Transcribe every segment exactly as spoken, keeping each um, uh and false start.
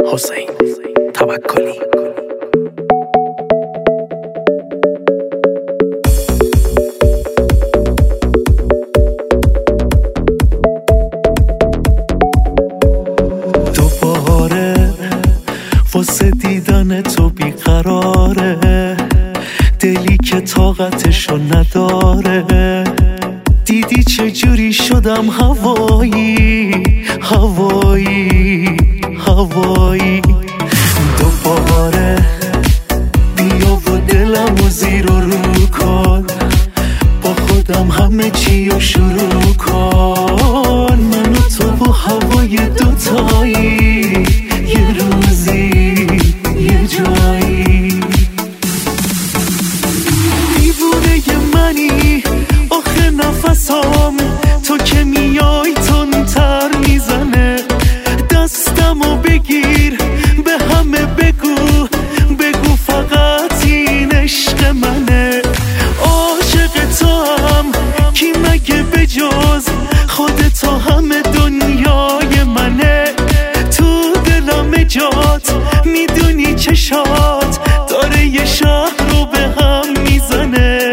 حسین توکلی. دوباره واسه دیدن تو بیقراره، دلی که طاقتشو نداره. دیدی چجوری شدم هوایی هوایی هوایی. دوباره بیا و دلمو زیر و رو کن، با خودم همه چی رو شروع کن. من و تو و هوای دوتایی، یه روزی یه جایی. دیوونه منی آخه نفسام، تو که میای تندتر میزنه. دستمو بگیر به همه بگو، بگو فقط این عشق منه. عاشق تو هم کی مگه بجز خودت، همه دنیای منه. تو دلم جات میدونی چشات داره یه شهر رو به هم میزنه.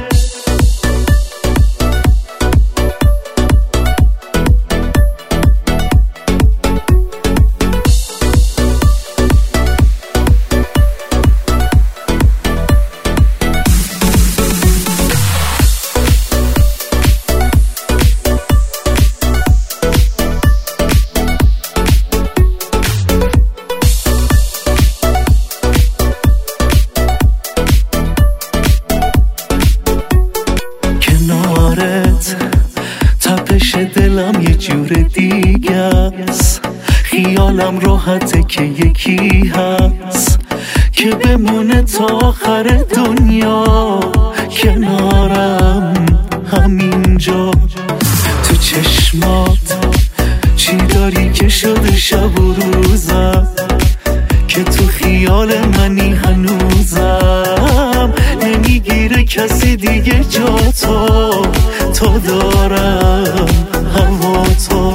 تپش دلم یه جور دیگه است، خیالم راحته که یکی هست که بمونه تا آخر دنیا کنارم همینجا. تو چشمات چی داری که شده شب و روزم، که تو خیال منی هنوزم. نمیگیره کسی دیگه جا تو، تو دارم هوا تو.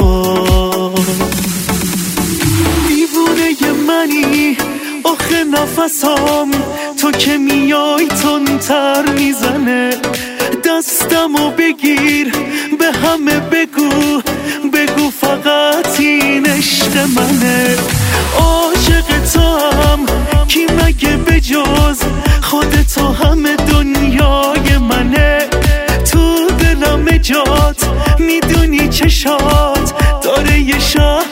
دیوونه منی آخه نفسام، تو که میای تندتر میزنه. دستمو بگیر به همه بگو، بگو فقط این عشق منه. عاشق تو هم کی مگه بجز خودت، همه دنیای منه. تو دلم جات میدونی چشات داره یه شهر